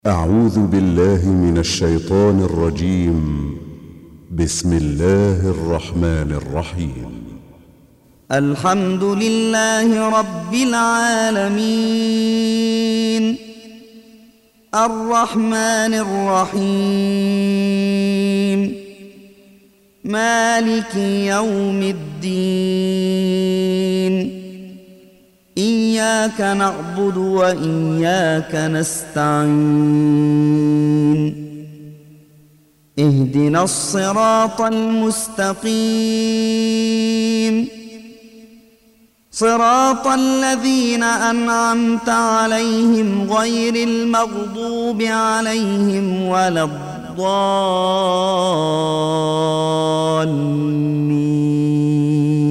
أعوذ بالله من الشيطان الرجيم. بسم الله الرحمن الرحيم. الحمد لله رب العالمين، الرحمن الرحيم، مالك يوم الدين. إياك نعبد وإياك نستعين. اهدنا الصراط المستقيم، صراط الذين أنعمت عليهم غير المغضوب عليهم ولا الضالين.